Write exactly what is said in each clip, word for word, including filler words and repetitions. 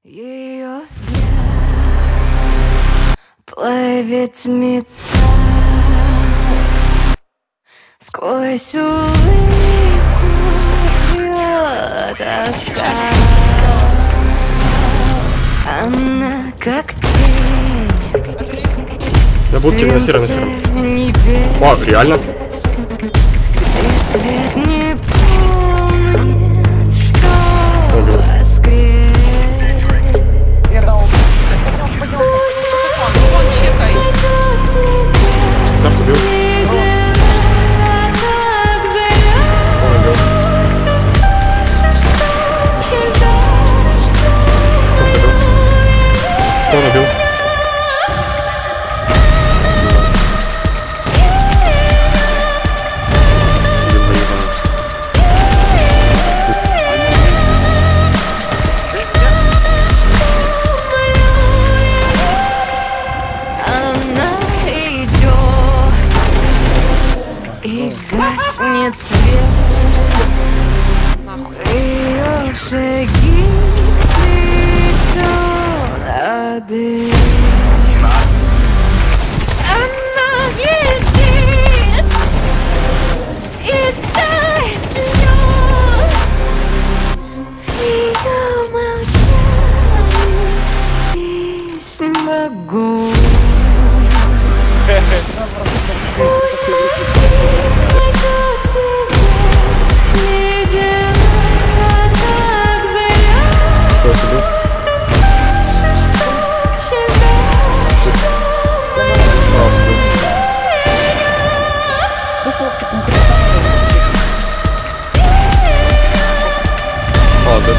Ее взгляд плавит металл, сквозь улыбку бьет тоска. Она как тень. Да будет темно серо на сером. О, реально? Где свет не помнит, что воскрес. Старт убил. Он убил. И гаснет свет, ее шаги плетет обед. Она летит и тает лед в ее молчании. Песнь богов. Пусть Молодец.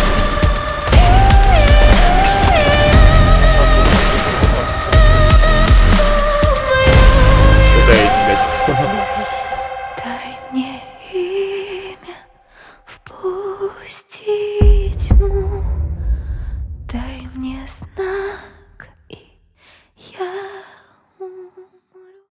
дай мне имя, впусти тьму, дай мне знать.